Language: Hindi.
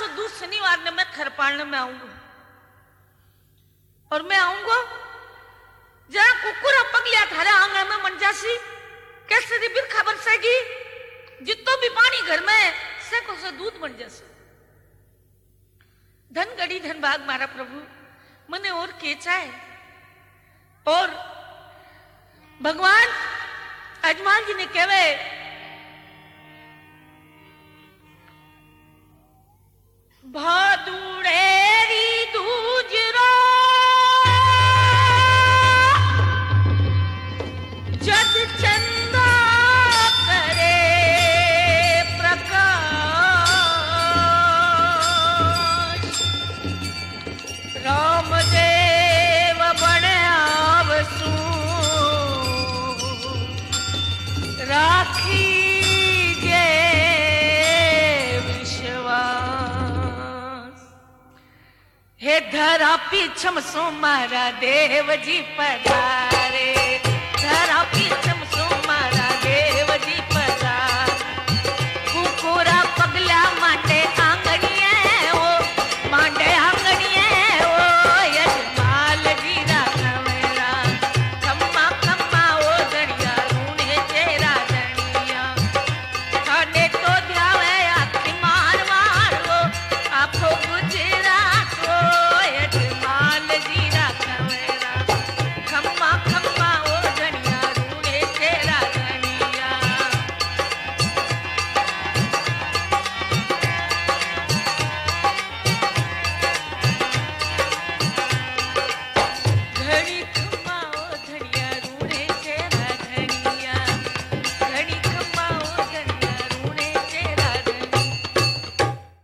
दूध शनिवार ने मैं खरपालने में आऊंगा और मैं आऊंगा जरा कुकुरा पगलिया थारे आंगन में मन जासी कैसे री बिरखा बरसेगी जितो भी पानी घर में से को से दूध बन जासे। धन गड़ी धन भाग मारा प्रभु मने और केचा है। और भगवान अजमान जी ने कहवे भादुड़ेरी दूजरो जद चंदा करे प्रकाश रामदेव बने आवसू राखी जे विश्वास। हे धरा पीछम सो मारा देव जी पधार